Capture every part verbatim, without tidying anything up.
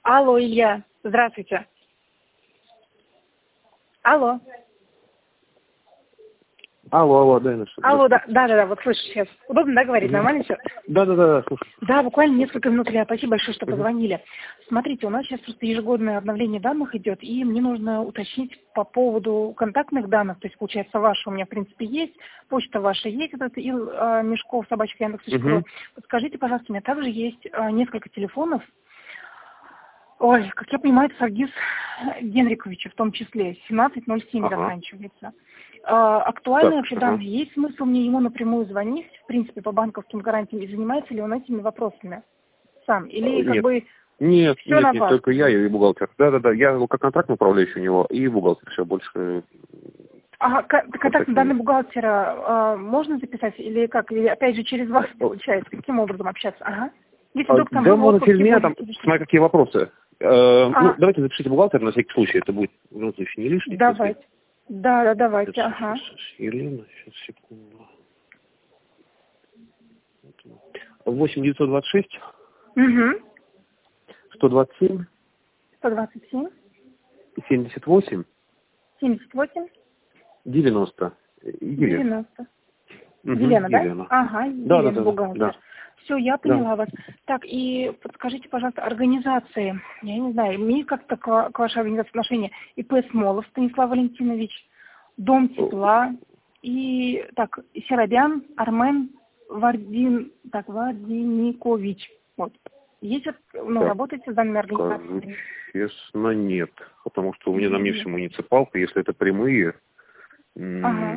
Алло, Илья, здравствуйте. Алло. Алло, алло, да, Инесса. Алло, да, да, да, да, вот слышу сейчас. Удобно, да, говорить? Угу. Нормально все? Да, да, да, да, слушай. Да, буквально несколько минут, Илья, спасибо большое, что Угу. позвонили. Смотрите, у нас сейчас просто ежегодное обновление данных идет, и мне нужно уточнить по поводу контактных данных, то есть, получается, ваши у меня, в принципе, есть, почта ваша есть, это Ил э, Мешков, собачка Яндекс точка ру. Угу. Подскажите, пожалуйста, у меня также есть э, несколько телефонов. Ой, как я понимаю, это Саргиз Генрикович, в том числе, семнадцать ноль семь Ага. заканчивается. А, актуальные Так, вообще ага. данные, есть смысл мне ему напрямую звонить, в принципе, по банковским гарантиям, и занимается ли он этими вопросами сам? Или как Нет. бы Нет, все нет, на нет, вас? только я и бухгалтер. Да, да, да, я как контрактный управляющий у него и бухгалтер, все больше. Ага, ко- Вот контактные такие. данные бухгалтера а, можно записать или как? Или опять же через вас получается? Каким образом общаться? Ага. Если А, вдруг там да, вы в можно через отпуске меня, там, будете или что? смотря какие вопросы. Э, ну, Ага, давайте запишите бухгалтер на всякий случай, это будет, ну, случае не лишний. Если... давайте. Да, да, давайте, Сейчас, ага. сейчас, сейчас, Елена, сейчас, секунду. восемь девятьсот двадцать шесть Угу. сто двадцать семь сто двадцать семь, семьдесят восемь семьдесят восемь, девяносто. Елена. девяносто. Угу, Елена, да? Елена. Ага, Да, да, Елена, да, да, бухгалтер. да. Все, я Да. поняла вас. Так, и подскажите, пожалуйста, организации, я не знаю, имеет как-то к, ва- к вашей организации отношение ИП Смолов Станислав Валентинович, Дом тепла, и, так, Серобян Армен Вардин, так, Вардиникович. Вот. Есть, вот, ну, Так, работаете с данными скажу организациями? честно, нет. Потому что у меня на мне Нет. все муниципалка, если это прямые, М-м. м,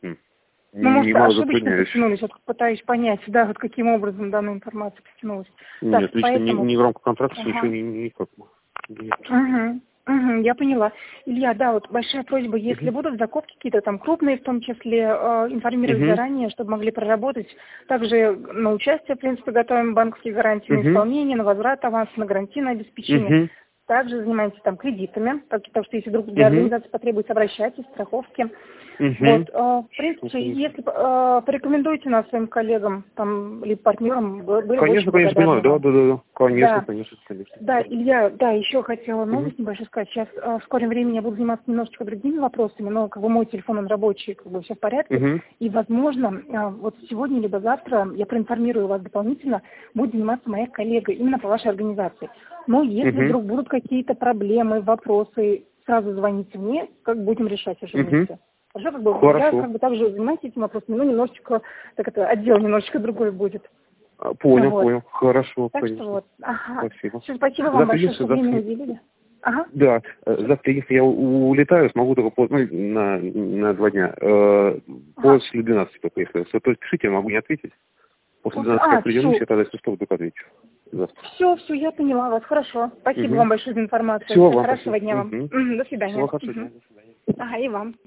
Ну, может, немало ошибочно затрудняюсь. подтянулись, вот пытаюсь понять, да, вот каким образом данная информация подтянулась. Так, Нет, лично не, поэтому... не в рамках контракта ничего Ага. не, никак. Нет. Угу. Угу, я поняла. Илья, да, вот большая просьба, если Мгм. будут закупки какие-то там крупные, в том числе, э, информировать Мгм. заранее, чтобы могли проработать. Также на участие, в принципе, готовим банковские гарантии на Мгм. исполнение, на возврат аванса, на гарантийное обеспечение. Мгм. Также занимаетесь там кредитами, так, так что если вдруг для Мгм. организации потребуется, обращайтесь, страховки. Мгм. Вот, э, в принципе, если э, порекомендуйте нас своим коллегам, там, либо партнерам, б- были бы очень Конечно, конечно, понимаю. благодарны Да, вам. да, да, да. Конечно, Да. конечно, конечно. Да, Илья, да, еще хотела Мгм. новость небольшую сказать. Сейчас э, в скором времени я буду заниматься немножечко другими вопросами, но как бы мой телефон, он рабочий, как бы все в порядке. Мгм. И, возможно, э, вот сегодня либо завтра я проинформирую вас дополнительно, будет заниматься моя коллега именно по вашей организации. Но если Мгм. вдруг будут какие-то проблемы, вопросы, сразу звоните мне, как будем решать уже Мгм. вместе. Хорошо, как бы я Хорошо. как бы также занимаюсь этим вопросом, но немножечко, так это, отдел немножечко другой будет. А, Понял, Вот. понял. Хорошо, Так что конечно. вот, ага. Спасибо. Все, спасибо вам Завтра большое, единственное, что время завтра... уделили. Ага. Да, э, завтра, если я у- улетаю, смогу только по- ну, на, на два дня. Э, Ага. после двенадцати только, если. То есть пишите, я могу не ответить. После После- двенадцати А, я приденусь, все, я тогда, если что, только отвечу. Завтра. все, все, я поняла вас. Хорошо. Спасибо Угу. вам большое за информацию. Всего Всего вам спасибо. хорошего дня вам. Угу. Мгм, до Всего свидания. хорошего Мгм. дня. До свидания. Ага, и вам.